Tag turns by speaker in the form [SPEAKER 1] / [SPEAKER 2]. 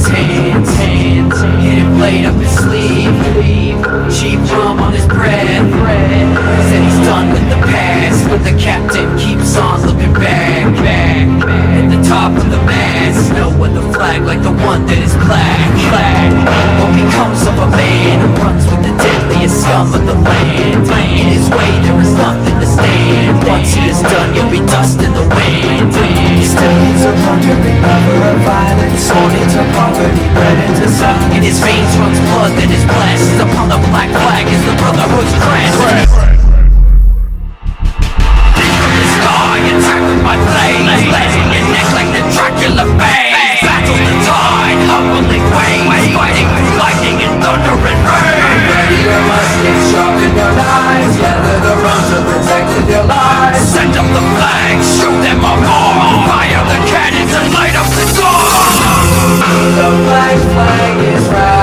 [SPEAKER 1] his hands. Hidden blade up his sleeve. Cheap rum on his breath. Said he's done with the past, but the captain keeps on looking back. At the top of the mast, no other flag like the one that is black. What becomes of a man who runs with the deadliest scum of the land? In his way there is nothing to stand. Once he is done, you'll be dust in the wind.
[SPEAKER 2] Still he's a wandering lover of violence, sworn into poverty, bred into sun.
[SPEAKER 1] In his veins runs blood that is blessed. Upon the black flag is the Brotherhood's crest. Attack with my blade, blazing your neck like the Dracula fade. Battle the tide, humbling waves, fighting with lightning and thunder and rain.
[SPEAKER 2] Ready your muskets, sharpen your knives, gather the rounds to protect your lives.
[SPEAKER 1] Send up the flags, show them a more. Fire the cannons and light up the door.
[SPEAKER 2] The black flag is right.